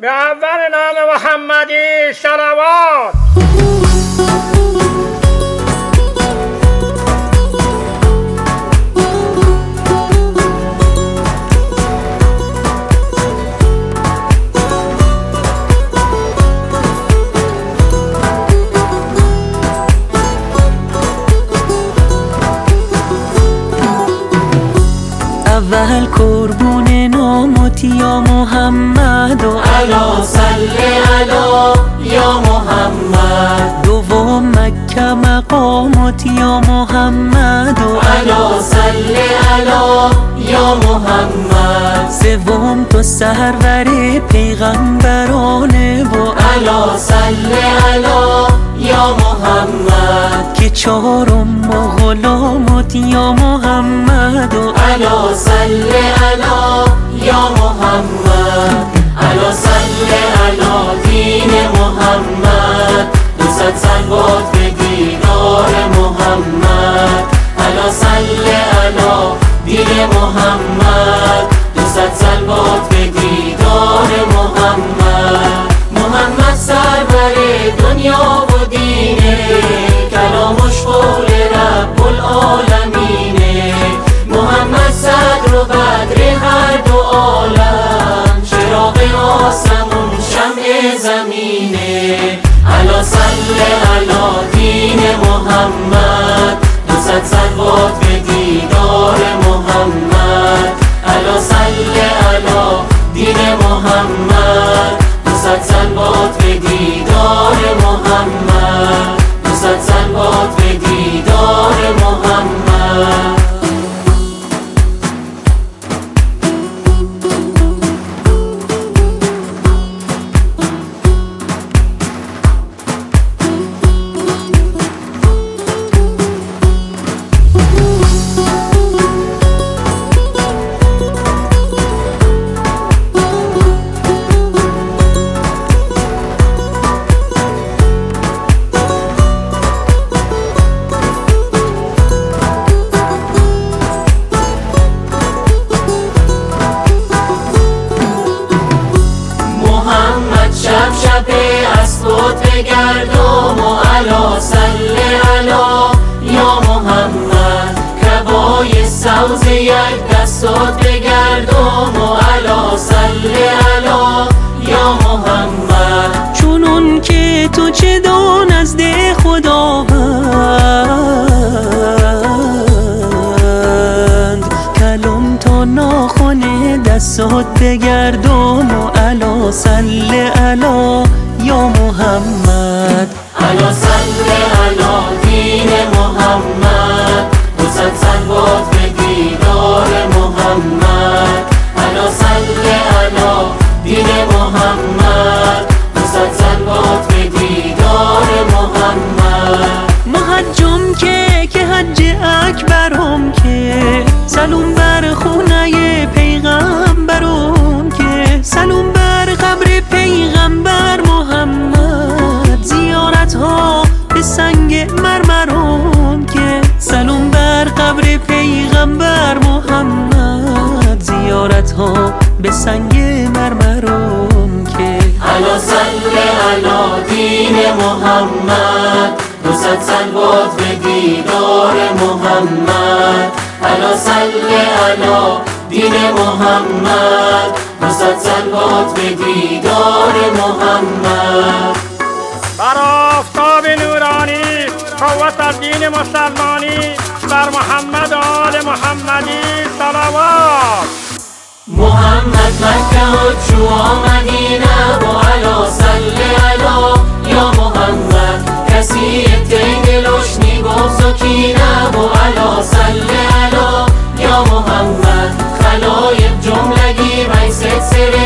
به اول نام محمدی صلوات. اول قربون نامت یا محمد و علا صلی علا یا محمد. دوم مکه مقامت یا محمد و علا صلی علا یا محمد. سوم تو سرور پیغمبرانه و علا صلی علا یا محمد. که چهارم غلامت یا محمد و علا صلی علا یا محمد. علا صلی علا دین محمد. 200 صلوات به دیدار محمد. علا صلی علا دین محمد. 200 صلوات به دیدار محمد. محمد سرور دنیا و دینه، کلامش قول رب العالمینه. محمد صدر و بدر هر دو عالم، چراغ آسمون شمع زمینه. علا صلی علا دین محمد. 200 صلوات به دیدار محمد. علا صلی علا دین محمد. 200 صلوات به دیدار محمد. 200 صلوات به دیدار محمد. شب از خود بگردم و علا صلی علا یا محمد. کبای سوز یک دستات بگردم و علا صلی علا یا محمد. چونون که تو چه دان از ده خداوند، کلام تا ناخن دستات بگردم و علا صلی علا یا محمد. علا صلی علا دین محمد. 200 صلوات به دیدار محمد. علا صلی علا دین محمد. 200 صلوات به دیدار محمد. محجم که حج اکبرم که، سلام بر خونه پیغمبرم که، سلام بر قبر پیغمبر محمد. زیارت ها به سنگ مرمرم که، سلام بر قبر پیغمبر محمد. زیارت ها به سنگ مرمرم که. علا صلی علا دین محمد. 200 صلوات به دیدار محمد. علا صلی علا دین محمد. 200 صلوات به دیدار محمد. بر آفتاب نورانی قوت الدین مسلمانی، بر محمد و آل محمدی صلوات. محمد مکه و چو مدینه و علا صلی علا یا محمد. کسی دلش نیگفت و کینه و علا صلی علا یا محمد. خلایق جملگی بین سر